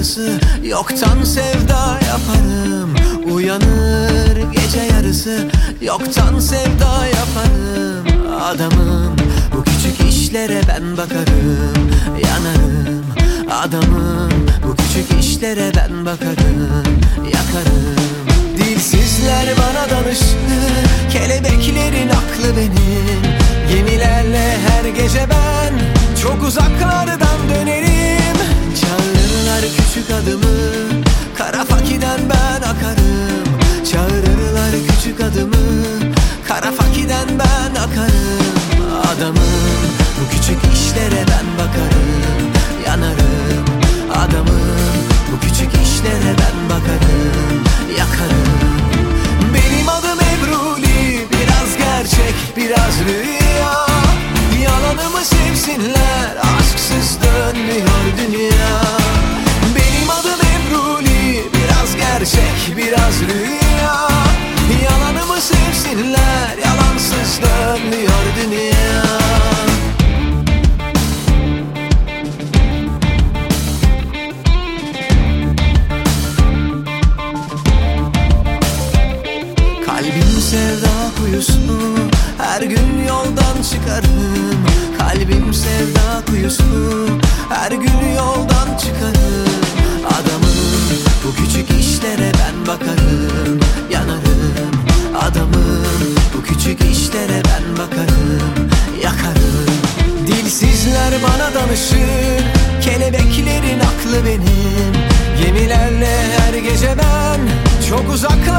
yarısı yoktan sevda yaparım. Uyanır gece yarısı yoktan sevda yaparım. Adamım, bu küçük işlere ben bakarım, yanarım. Adamım, bu küçük işlere ben bakarım, yakarım. Dilsizler bana danışır, kelebeklerin aklı benim. Gemilerle her gece ben çok uzaklardan dönerim. Çağırırlar küçük adımı, kara fakiden ben akarım. Çağırırlar küçük adımı, kara fakiden ben akarım. Adamım, bu küçük işlere ben bakarım, yanarım. Adamım, bu küçük işlere ben bakarım, yakarım. Benim adım Ebruli, biraz gerçek biraz rüya. Yalanımı sevsinler, aşksız dönmüyor dünya. Benim adım Ebruli, biraz gerçek biraz rüya. Yalanımı sevsinler, yalansız dönmüyor dünya. Kalbim sevda kuyusu, her gün yoldan çıkarım. Kalbim sevda kuyusu, her gün yoldan çıkarım. Adamım, bu küçük işlere ben bakarım, yanarım. Adamım, bu küçük işlere ben bakarım, yakarım. Dilsizler bana danışır, kelebeklerin aklı benim. Gemilerle her gece ben çok uzak